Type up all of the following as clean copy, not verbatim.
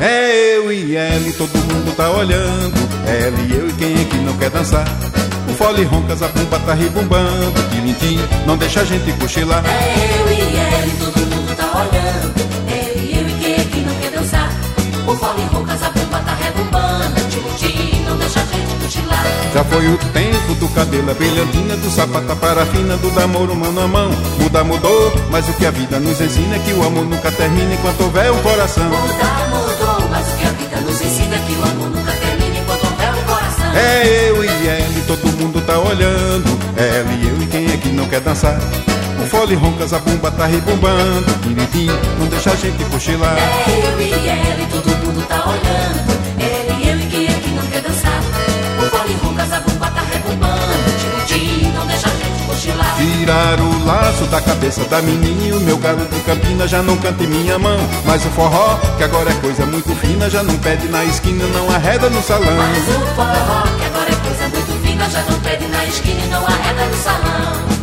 É eu e ela e todo mundo tá olhando. Ela e eu e quem é que não quer dançar? O fole ronca, a bumba tá rebumbando. Tilintim, não deixa a gente cochilar. É eu e ela e todo mundo tá olhando. Ela e eu e quem é que não quer dançar? O fole ronca, a bumba tá rebumbando. Tilintim, não deixa a gente cochilar. Já foi o tempo do cabelo, a brilhantina, do sapato, a parafina, do namoro mano a mão. Mudou, mas o que a vida nos ensina é que o amor nunca termina enquanto houver um coração. Mudou, mas o que a vida nos ensina é que o amor nunca termina enquanto houver um coração. É eu e ela e todo mundo tá olhando. Ela e eu e quem é que não quer dançar? O fole ronca, a bumba tá rebumbando. Tilintim, não deixa a gente cochilar. É eu e ela e todo mundo tá olhando. Ela e eu e quem é que não quer dançar? O fole ronca, a bumba tá rebumbando. Tilintim, não deixa a gente cochilar. Tirar o laço da cabeça da menina e o meu galo de Campina já não canta em minha mão. Mas o forró, que agora é coisa muito fina, já não pede na esquina, não arreda no salão. Mas o forró, que agora é coisa muito fina, já não pede na esquina e não arreda no salão.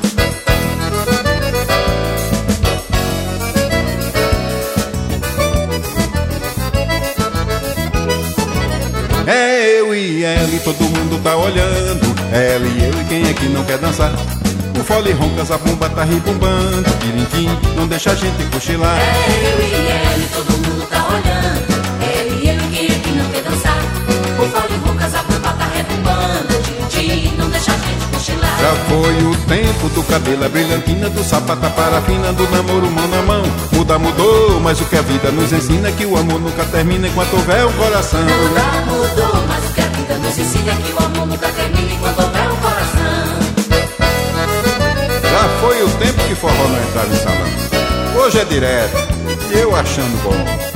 É eu e ela e todo mundo tá olhando. Ela e eu e quem é que não quer dançar? O fole ronca, a bumba tá rebumbando. Tilintim, não deixa a gente cochilar. É eu e ela e todo mundo tá olhando. Ela e eu e quem é que não quer dançar? O fole ronca, a bumba tá rebumbando. Tilintim, não deixa a gente cochilar. Já foi o tempo do cabelo, a brilhantina, do sapato, a parafina, do namoro mano a mão. Mudou, mas o que a vida nos ensina é que o amor nunca termina enquanto houver um coração. Mudou, mas o que a vida nos ensina é que o amor nunca termina enquanto houver um coração. Já foi o tempo que forró não entrava em salão. Hoje é direto, e eu achando bom.